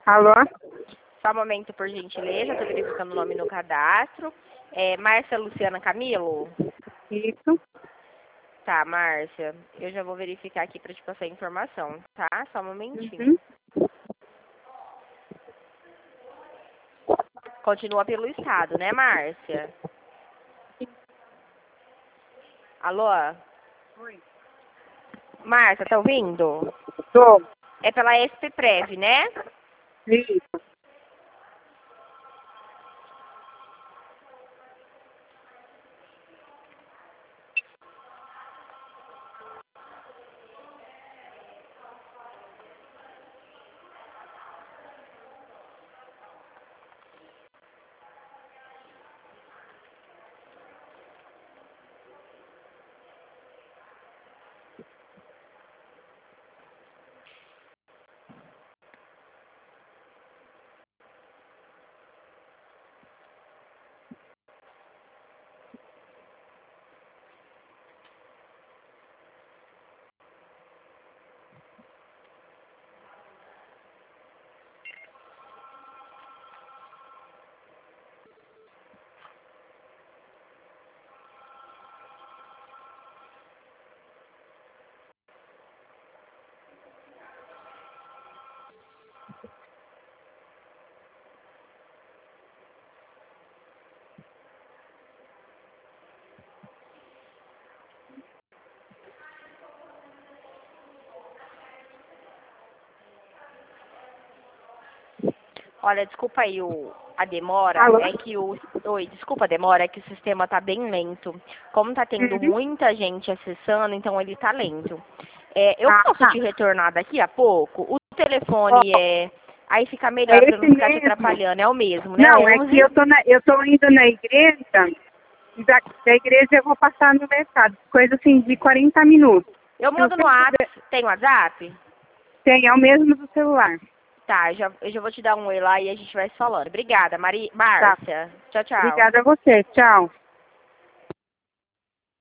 Alô? Só um momento, por gentileza, estou verificando o nome no cadastro. Márcia Luciana Camilo? Isso. Tá, Márcia, eu já vou verificar aqui para te passar a informação, tá? Só um momentinho. Uhum. Continua pelo estado, né, Márcia? Alô? Oi. Márcia, tá ouvindo? Tô. É pela SPPrev, né? Isso. Olha, desculpa aí a demora, Alô? Oi, desculpa a demora, é que o sistema tá bem lento. Como tá tendo Uhum. muita gente acessando, então ele tá lento. Eu Ah, posso tá. te retornar daqui a pouco? O Ó, telefone aí fica é melhor pra eu esse não ficar te mesmo. atrapalhando. É o mesmo, né? Não, é que 11? eu tô indo na igreja, e da igreja eu vou passar no mercado. Coisa assim de 40 minutos. Eu Se mando você no WhatsApp. puder, Tem WhatsApp? tem, é o mesmo do celular. Tá, eu já vou te dar um oi lá e a gente vai se falando. Obrigada, Tá. Márcia. Tchau, tchau. Obrigada a você. Tchau.